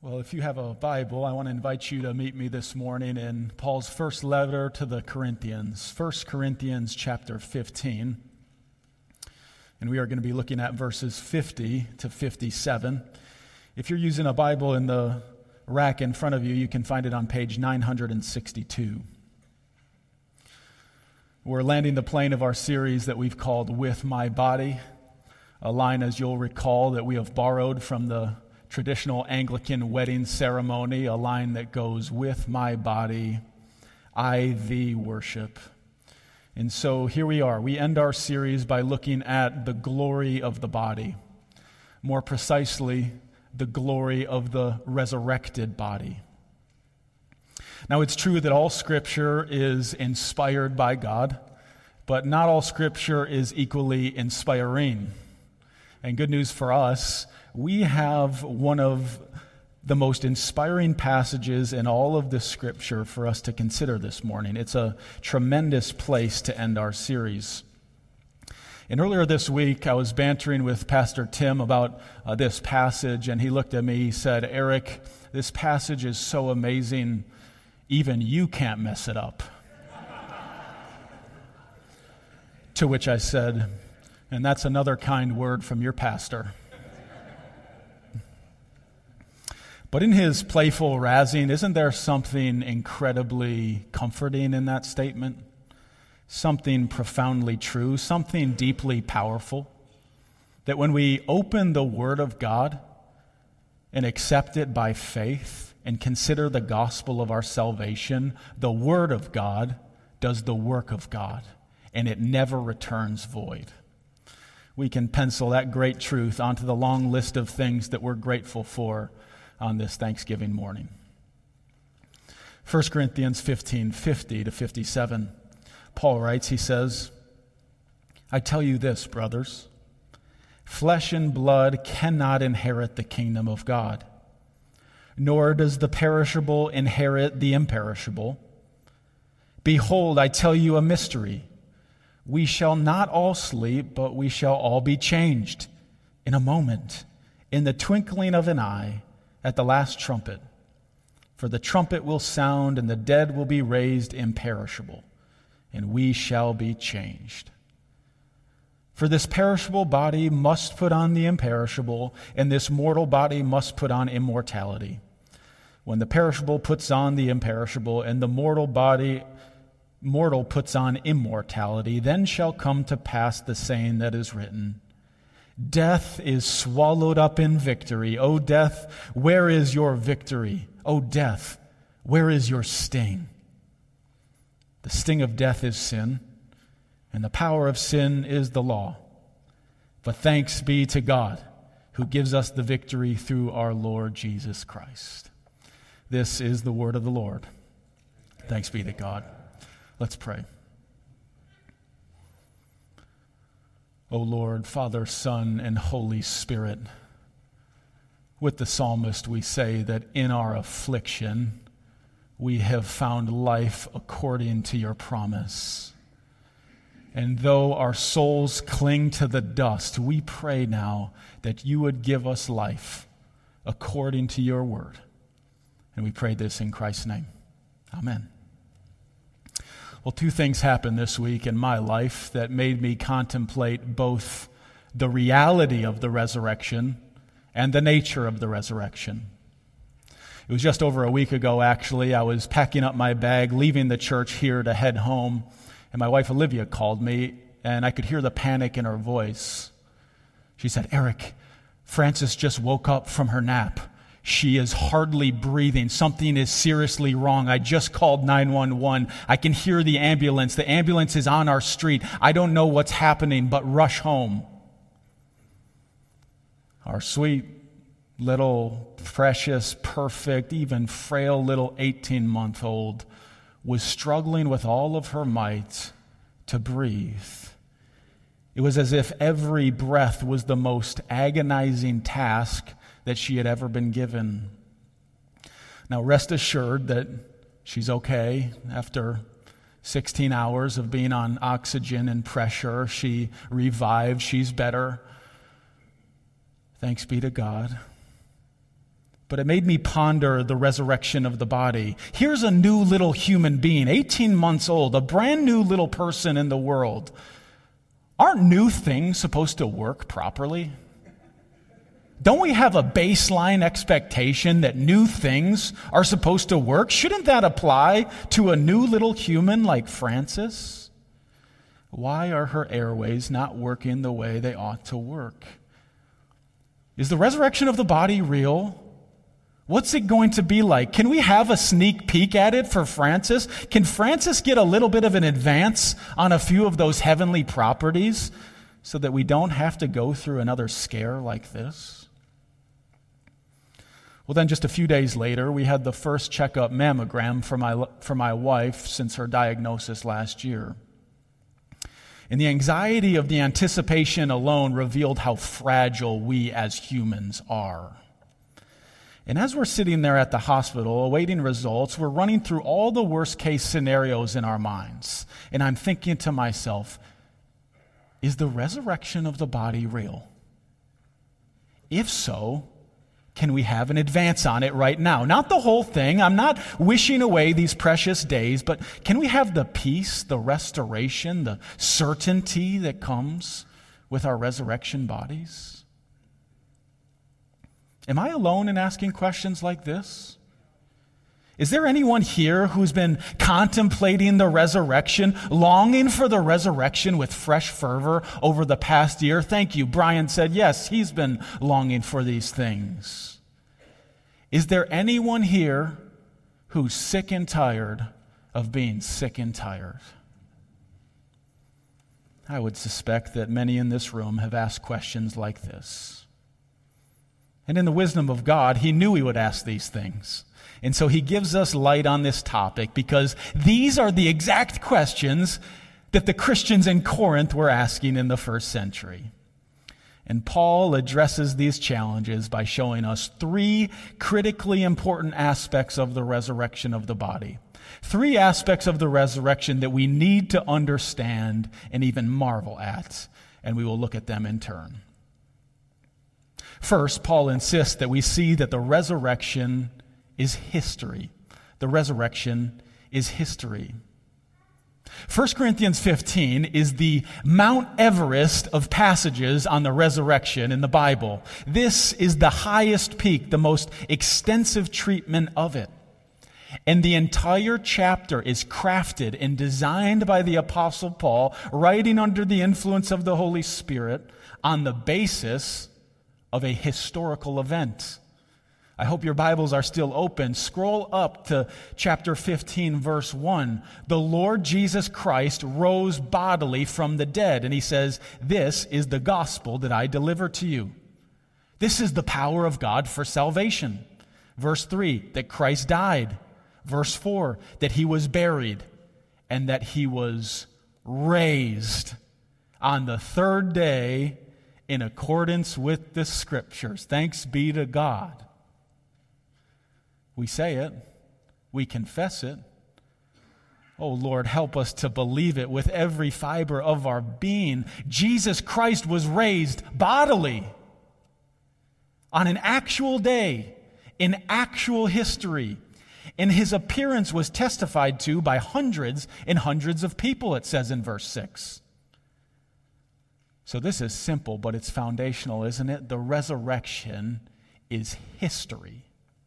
Well, if you have a Bible, I want to invite you to meet me this morning in Paul's first letter to the Corinthians, 1 Corinthians chapter 15. And we are going to be looking at verses 50 to 57. If you're using a Bible in the rack in front of you, you can find it on page 962. We're landing the plane of our series that we've called With My Body, a line, as you'll recall, that we have borrowed from the traditional Anglican wedding ceremony, a line that goes, "With my body, I thee worship." And so here we are. We end our series by looking at the glory of the body. More precisely, the glory of the resurrected body. Now, it's true that all Scripture is inspired by God, but not all Scripture is equally inspiring. And good news for us, we have one of the most inspiring passages in all of the Scripture for us to consider this morning. It's a tremendous place to end our series. And earlier this week, I was bantering with Pastor Tim about this passage, and he looked at me, he said, "Eric, this passage is so amazing, even you can't mess it up." To which I said, "And that's another kind word from your pastor." But in his playful razzing, isn't there something incredibly comforting in that statement? Something profoundly true, something deeply powerful. That when we open the Word of God and accept it by faith and consider the gospel of our salvation, the Word of God does the work of God, and it never returns void. We can pencil that great truth onto the long list of things that we're grateful for on this Thanksgiving morning. 1 Corinthians 15, 50 to 57. Paul writes, he says, "I tell you this, brothers, flesh and blood cannot inherit the kingdom of God, nor does the perishable inherit the imperishable. Behold, I tell you a mystery. We shall not all sleep, but we shall all be changed in a moment, in the twinkling of an eye, at the last trumpet. For the trumpet will sound, and the dead will be raised imperishable, and we shall be changed. For this perishable body must put on the imperishable, and this mortal body must put on immortality. When the perishable puts on the imperishable, and the mortal puts on immortality, then shall come to pass the saying that is written, Death is swallowed up in victory. O death, where is your victory? O death, where is your sting? The sting of death is sin, and the power of sin is the law. But thanks be to God, who gives us the victory through our Lord Jesus Christ." This is the word of the Lord. Thanks be to God. Let's pray. O Lord, Father, Son, and Holy Spirit, with the psalmist we say that in our affliction we have found life according to your promise. And though our souls cling to the dust, we pray now that you would give us life according to your word. And we pray this in Christ's name. Amen. Well, two things happened this week in my life that made me contemplate both the reality of the resurrection and the nature of the resurrection. It was just over a week ago, actually. I was packing up my bag, leaving the church here to head home, and my wife Olivia called me, and I could hear the panic in her voice. She said, "Eric, Frances just woke up from her nap. She is hardly breathing. Something is seriously wrong. I just called 911. I can hear the ambulance. The ambulance is on our street. I don't know what's happening, but rush home." Our sweet little, precious, perfect, even frail little 18-month-old was struggling with all of her might to breathe. It was as if every breath was the most agonizing task that she had ever been given. Now, rest assured that she's okay. After 16 hours of being on oxygen and pressure, she revived. She's better. Thanks be to God. but it made me ponder the resurrection of the body. Here's a new little human being, 18 months old, a brand new little person in the world. Aren't new things supposed to work properly? Don't we have a baseline expectation that new things are supposed to work? Shouldn't that apply to a new little human like Frances? Why are her airways not working the way they ought to work? Is the resurrection of the body real? What's it going to be like? Can we have a sneak peek at it for Frances? Can Frances get a little bit of an advance on a few of those heavenly properties so that we don't have to go through another scare like this? Well, then just a few days later, we had the first checkup mammogram for my wife since her diagnosis last year. And the anxiety of the anticipation alone revealed how fragile we as humans are. And as we're sitting there at the hospital awaiting results, we're running through all the worst case scenarios in our minds. And I'm thinking to myself, is the resurrection of the body real? If so, can we have an advance on it right now? Not the whole thing. I'm not wishing away these precious days, but can we have the peace, the restoration, the certainty that comes with our resurrection bodies? Am I alone in asking questions like this? Is there anyone here who's been contemplating the resurrection, longing for the resurrection with fresh fervor over the past year? Thank you. Brian said yes, he's been longing for these things. Is there anyone here who's sick and tired of being sick and tired? I would suspect that many in this room have asked questions like this. And in the wisdom of God, he knew we would ask these things. And so he gives us light on this topic because these are the exact questions that the Christians in Corinth were asking in the first century. And Paul addresses these challenges by showing us three critically important aspects of the resurrection of the body. Three aspects of the resurrection that we need to understand and even marvel at. And we will look at them in turn. First, Paul insists that we see that the resurrection is history. The resurrection is history. 1 Corinthians 15 is the Mount Everest of passages on the resurrection in the Bible. This is the highest peak, the most extensive treatment of it. And the entire chapter is crafted and designed by the Apostle Paul, writing under the influence of the Holy Spirit on the basis of a historical event. I hope your Bibles are still open. Scroll up to chapter 15, verse 1. The Lord Jesus Christ rose bodily from the dead. And he says, this is the gospel that I deliver to you. This is the power of God for salvation. Verse 3, that Christ died. Verse 4, that he was buried and that he was raised on the third day in accordance with the Scriptures. Thanks be to God. We say it. We confess it. Oh, Lord, help us to believe it with every fiber of our being. Jesus Christ was raised bodily on an actual day, in actual history. And his appearance was testified to by hundreds and hundreds of people, it says in verse 6. So this is simple, but it's foundational, isn't it? The resurrection is history.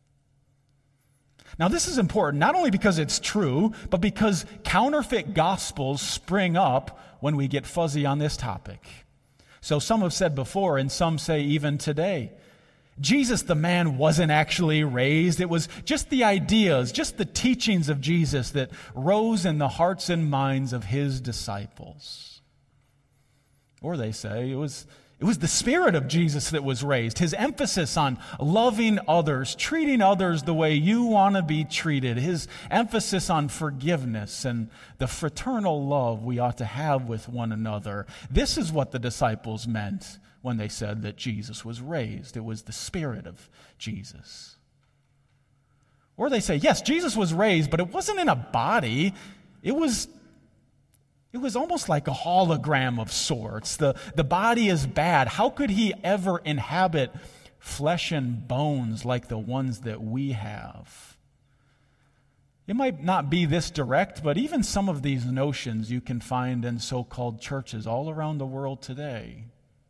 Now, this is important not only because it's true, but because counterfeit gospels spring up when we get fuzzy on this topic. So some have said before, and some say even today, Jesus the man wasn't actually raised. It was just the ideas, just the teachings of Jesus that rose in the hearts and minds of his disciples. Or they say it was the Spirit of Jesus that was raised. His emphasis on loving others, treating others the way you want to be treated. His emphasis on forgiveness and the fraternal love we ought to have with one another. This is what the disciples meant when they said that Jesus was raised. It was the Spirit of Jesus. Or they say, yes, Jesus was raised, but it wasn't in a body. It was almost like a hologram of sorts. The body is bad. How could he ever inhabit flesh and bones like the ones that we have. It might not be this direct, but even some of these notions you can find in so-called churches all around the world today.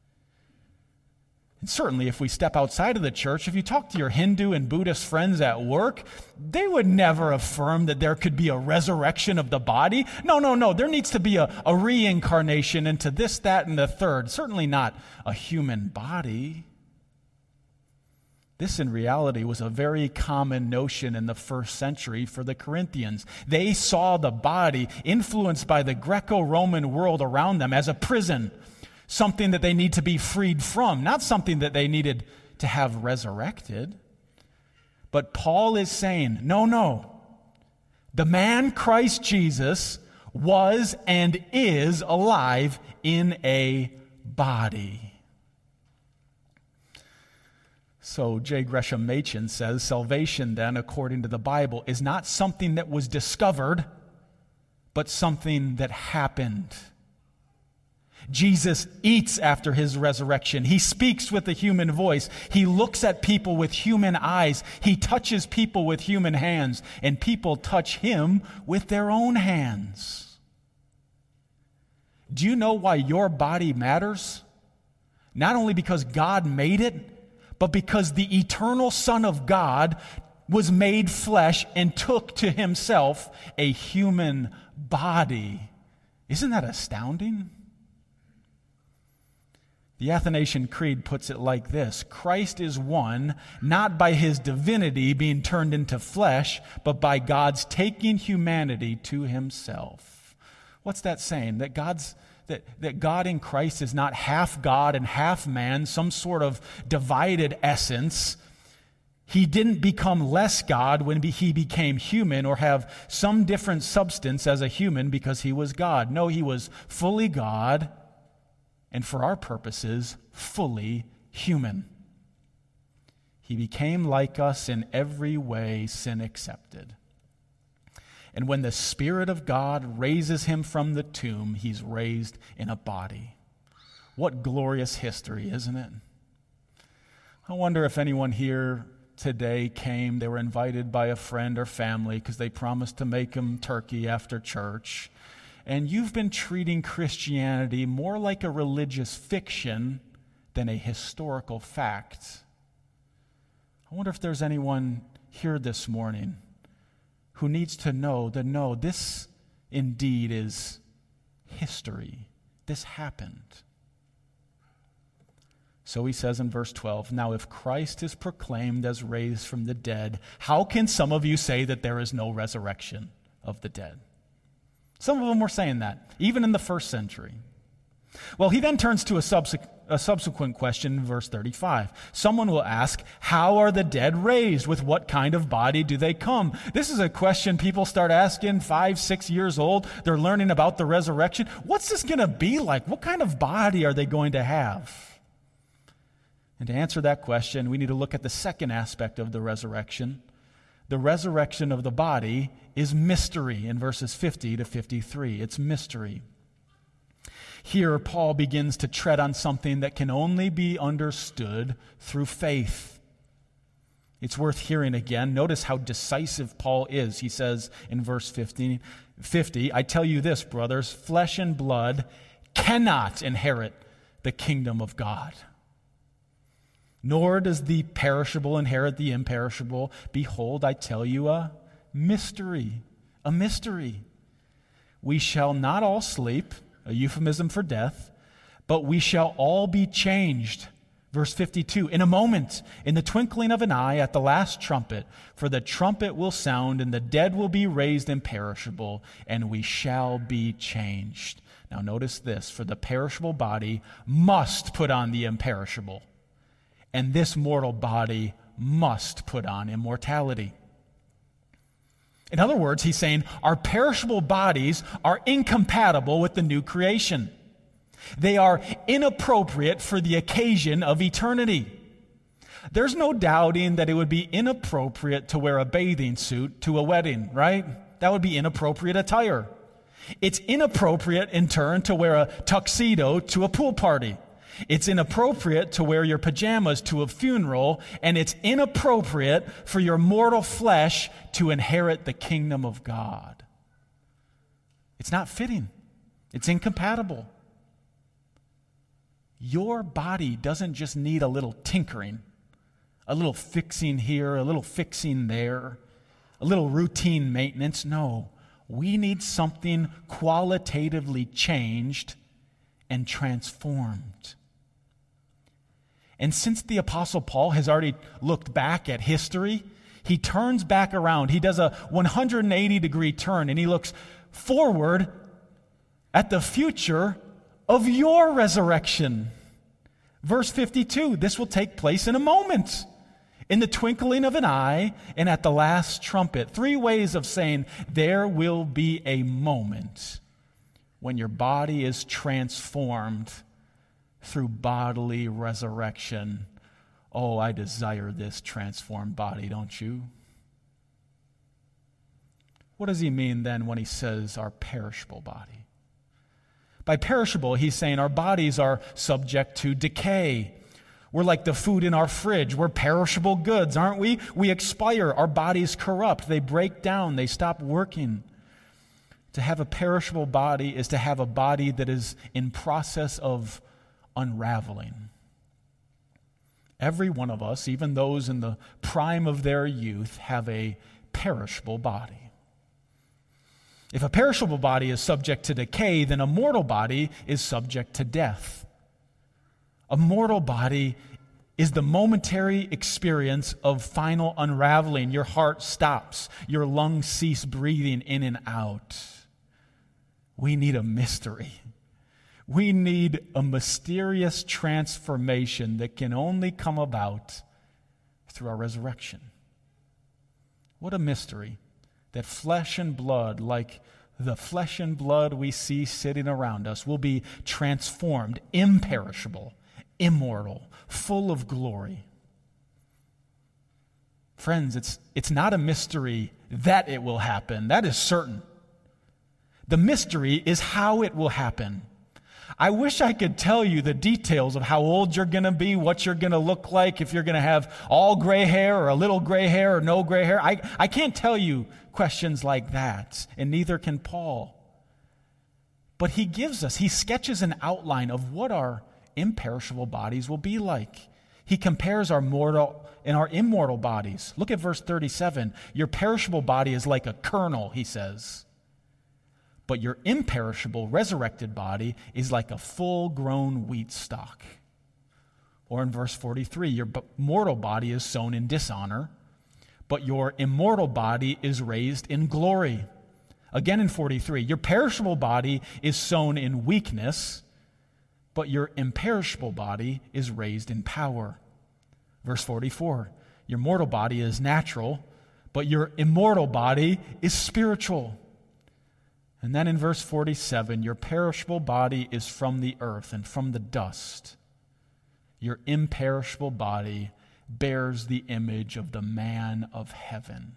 And certainly if we step outside of the church, if you talk to your Hindu and Buddhist friends at work, they would never affirm that there could be a resurrection of the body. No. There needs to be a reincarnation into this, that, and the third. Certainly not a human body. This, in reality, was a very common notion in the first century for the Corinthians. They saw the body, influenced by the Greco-Roman world around them, as a prison, something that they need to be freed from, not something that they needed to have resurrected. But Paul is saying, no. The man Christ Jesus was and is alive in a body. So J. Gresham Machen says, salvation then, according to the Bible, is not something that was discovered, but something that happened. Jesus eats after his resurrection. He speaks with a human voice. He looks at people with human eyes. He touches people with human hands, and people touch him with their own hands. Do you know why your body matters? Not only because God made it, but because the eternal Son of God was made flesh and took to himself a human body. Isn't that astounding? The Athanasian Creed puts it like this: Christ is one, not by his divinity being turned into flesh, but by God's taking humanity to himself. What's that saying? That God in Christ is not half God and half man, some sort of divided essence. He didn't become less God when he became human or have some different substance as a human because he was God. No, he was fully God and, for our purposes, fully human. He became like us in every way, sin accepted. And when the Spirit of God raises him from the tomb, he's raised in a body. What glorious history, isn't it? I wonder if anyone here today came, they were invited by a friend or family because they promised to make them turkey after church, and you've been treating Christianity more like a religious fiction than a historical fact. I wonder if there's anyone here this morning who needs to know that, no, this indeed is history. This happened. So he says in verse 12, now if Christ is proclaimed as raised from the dead, how can some of you say that there is no resurrection of the dead? Some of them were saying that, even in the first century. Well, he then turns to a subsequent question in verse 35. Someone will ask, how are the dead raised? With what kind of body do they come? This is a question people start asking 5, 6 years old. They're learning about the resurrection. What's this going to be like? What kind of body are they going to have? And to answer that question, we need to look at the second aspect of the resurrection. The resurrection of the body is mystery in verses 50 to 53. It's mystery. Here, Paul begins to tread on something that can only be understood through faith. It's worth hearing again. Notice how decisive Paul is. He says in verse 50, I tell you this, brothers, flesh and blood cannot inherit the kingdom of God. Nor does the perishable inherit the imperishable. Behold, I tell you a mystery. A mystery. We shall not all sleep, a euphemism for death, but we shall all be changed. Verse 52, in a moment, in the twinkling of an eye, at the last trumpet, for the trumpet will sound, and the dead will be raised imperishable, and we shall be changed. Now notice this, for the perishable body must put on the imperishable, and this mortal body must put on immortality. In other words, he's saying our perishable bodies are incompatible with the new creation. They are inappropriate for the occasion of eternity. There's no doubting that it would be inappropriate to wear a bathing suit to a wedding, right? That would be inappropriate attire. It's inappropriate, in turn, to wear a tuxedo to a pool party. It's inappropriate to wear your pajamas to a funeral, and it's inappropriate for your mortal flesh to inherit the kingdom of God. It's not fitting. It's incompatible. Your body doesn't just need a little tinkering, a little fixing here, a little fixing there, a little routine maintenance. No, we need something qualitatively changed and transformed. And since the Apostle Paul has already looked back at history, he turns back around. He does a 180-degree turn, and he looks forward at the future of your resurrection. Verse 52, this will take place in a moment, in the twinkling of an eye, and at the last trumpet. 3 ways of saying there will be a moment when your body is transformed through bodily resurrection. Oh, I desire this transformed body, don't you? What does he mean then when he says our perishable body? By perishable, he's saying our bodies are subject to decay. We're like the food in our fridge. We're perishable goods, aren't we? We expire. Our bodies corrupt. They break down. They stop working. To have a perishable body is to have a body that is in process of unraveling. Every one of us, even those in the prime of their youth, have a perishable body. If a perishable body is subject to decay, then a mortal body is subject to death. A mortal body is the momentary experience of final unraveling. Your heart stops. Your lungs cease breathing in and out. We need a mystery. We need a mysterious transformation that can only come about through our resurrection. What a mystery that flesh and blood, like the flesh and blood we see sitting around us, will be transformed, imperishable, immortal, full of glory. Friends, it's not a mystery that it will happen. That is certain. The mystery is how it will happen. I wish I could tell you the details of how old you're going to be, what you're going to look like, if you're going to have all gray hair or a little gray hair or no gray hair. I can't tell you questions like that, and neither can Paul. But he sketches an outline of what our imperishable bodies will be like. He compares our mortal and our immortal bodies. Look at verse 37. Your perishable body is like a kernel, he says. But your imperishable, resurrected body is like a full-grown wheat stalk. Or in verse 43, your mortal body is sown in dishonor, but your immortal body is raised in glory. Again in 43, your perishable body is sown in weakness, but your imperishable body is raised in power. Verse 44, your mortal body is natural, but your immortal body is spiritual. And then in verse 47, your perishable body is from the earth and from the dust. Your imperishable body bears the image of the man of heaven.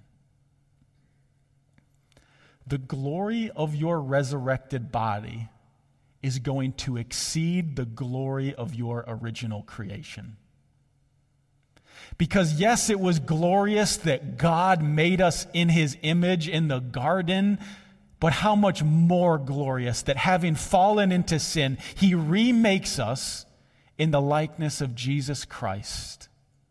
The glory of your resurrected body is going to exceed the glory of your original creation. Because yes, it was glorious that God made us in his image in the garden, but how much more glorious that having fallen into sin, he remakes us in the likeness of Jesus Christ.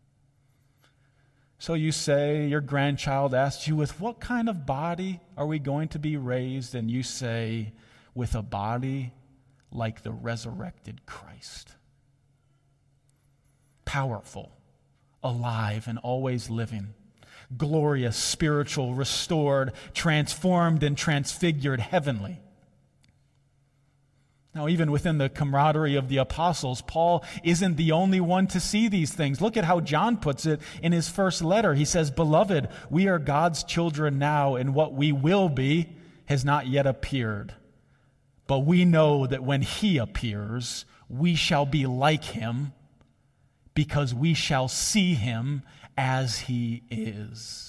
So you say, your grandchild asks you, with what kind of body are we going to be raised? And you say, with a body like the resurrected Christ. Powerful, alive, and always living. Glorious, spiritual, restored, transformed, and transfigured, heavenly. Now, even within the camaraderie of the apostles, Paul isn't the only one to see these things. Look at how John puts it in his first letter. He says, "Beloved, we are God's children now, and what we will be has not yet appeared. But we know that when he appears, we shall be like him, because we shall see him as he is."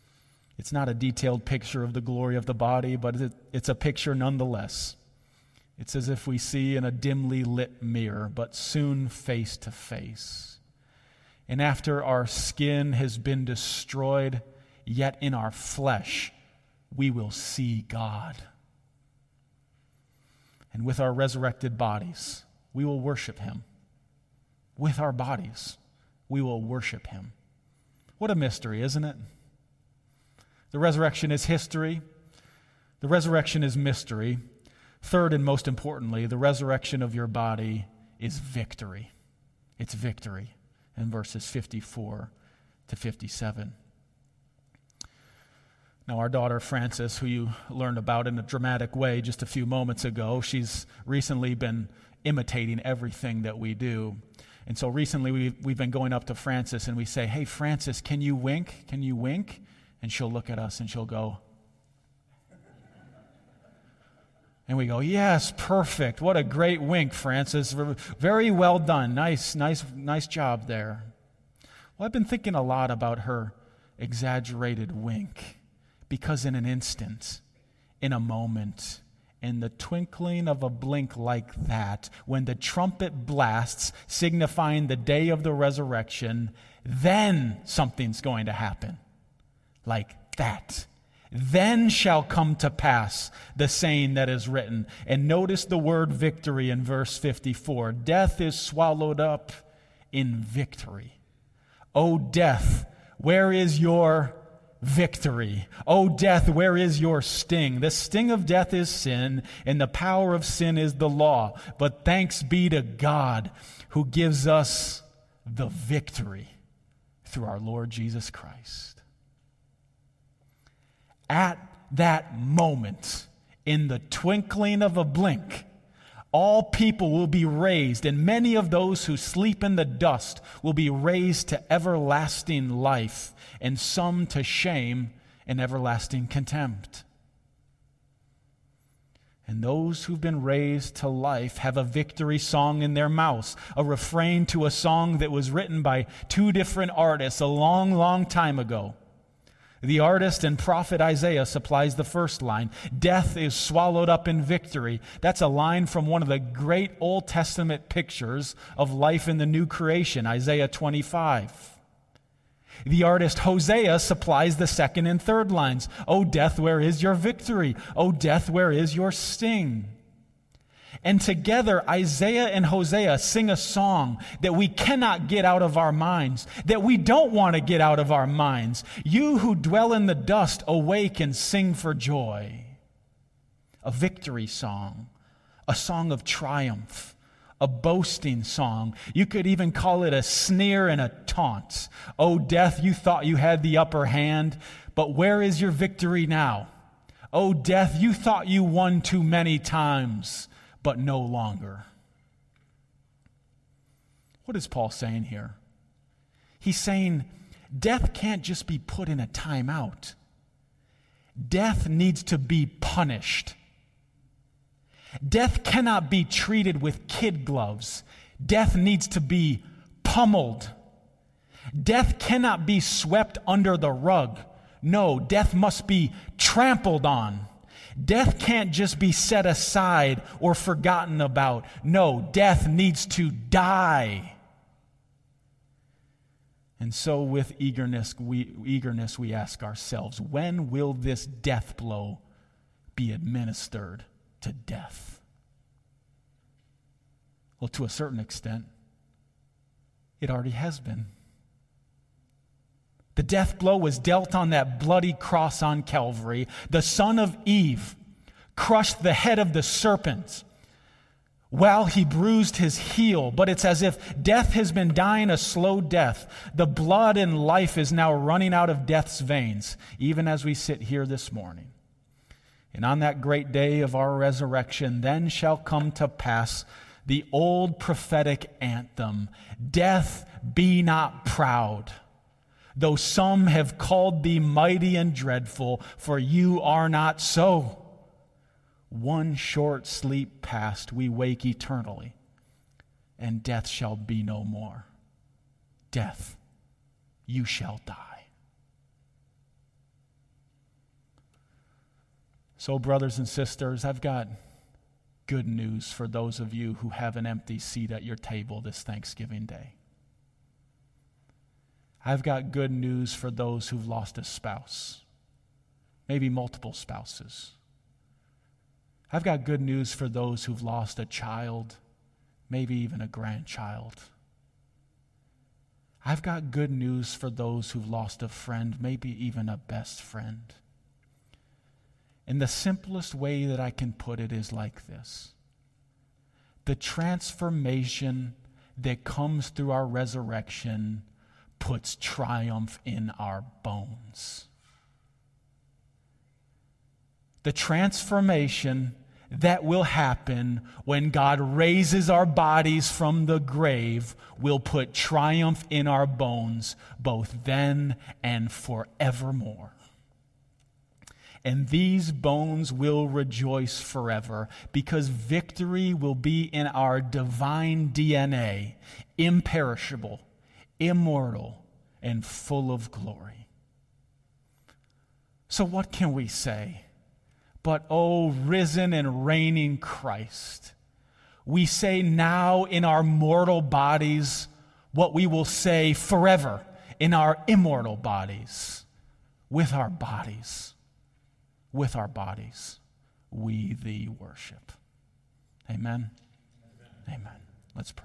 It's not a detailed picture of the glory of the body, but it's a picture nonetheless. It's as if we see in a dimly lit mirror, but soon face to face. And after our skin has been destroyed, yet in our flesh, we will see God. And with our resurrected bodies, we will worship Him. With our bodies, we will worship Him. What a mystery, isn't it? The resurrection is history. The resurrection is mystery. Third, and most importantly, the resurrection of your body is victory. It's victory in verses 54 to 57. Now, our daughter Frances, who you learned about in a dramatic way just a few moments ago, she's recently been imitating everything that we do. And so recently we've been going up to Frances and we say, "Hey, Frances, can you wink? Can you wink?" And she'll look at us and she'll go, and we go, "Yes, perfect. What a great wink, Frances. Very well done. Nice job there." Well, I've been thinking a lot about her exaggerated wink, because in an instant, in a moment, in the twinkling of a blink like that, when the trumpet blasts, signifying the day of the resurrection, then something's going to happen. Like that. Then shall come to pass the saying that is written. And notice the word victory in verse 54. Death is swallowed up in victory. O death, where is your victory? O death, where is your sting? The sting of death is sin, and the power of sin is the law. But thanks be to God who gives us the victory through our Lord Jesus Christ. At that moment, in the twinkling of a blink, all people will be raised, and many of those who sleep in the dust will be raised to everlasting life, and some to shame and everlasting contempt. And those who've been raised to life have a victory song in their mouths, a refrain to a song that was written by two different artists a long, long time ago. The artist and prophet Isaiah supplies the first line. Death is swallowed up in victory. That's a line from one of the great Old Testament pictures of life in the new creation, Isaiah 25. The artist Hosea supplies the second and third lines. O death, where is your victory? O death, where is your sting? And together, Isaiah and Hosea sing a song that we cannot get out of our minds, that we don't want to get out of our minds. You who dwell in the dust, awake and sing for joy. A victory song, a song of triumph, a boasting song. You could even call it a sneer and a taunt. O death, you thought you had the upper hand, but where is your victory now? O death, you thought you won too many times, but no longer. What is Paul saying here? He's saying death can't just be put in a timeout. Death needs to be punished. Death cannot be treated with kid gloves. Death needs to be pummeled. Death cannot be swept under the rug. No, death must be trampled on. Death can't just be set aside or forgotten about. No, death needs to die. And so with eagerness we ask ourselves, when will this death blow be administered to death? Well, to a certain extent, it already has been. The death blow was dealt on that bloody cross on Calvary. The son of Eve crushed the head of the serpent while he bruised his heel. But it's as if death has been dying a slow death. The blood and life is now running out of death's veins, even as we sit here this morning. And on that great day of our resurrection, then shall come to pass the old prophetic anthem, Death, be not proud. Though some have called thee mighty and dreadful, for you are not so. One short sleep past, we wake eternally, and death shall be no more. Death, you shall die. So, brothers and sisters, I've got good news for those of you who have an empty seat at your table this Thanksgiving Day. I've got good news for those who've lost a spouse, maybe multiple spouses. I've got good news for those who've lost a child, maybe even a grandchild. I've got good news for those who've lost a friend, maybe even a best friend. And the simplest way that I can put it is like this. The transformation that comes through our resurrection puts triumph in our bones. The transformation that will happen when God raises our bodies from the grave will put triumph in our bones both then and forevermore. And these bones will rejoice forever because victory will be in our divine DNA, imperishable, immortal, and full of glory. So what can we say? But, O risen and reigning Christ, we say now in our mortal bodies what we will say forever in our immortal bodies. With our bodies, we thee worship. Amen? Amen. Let's pray.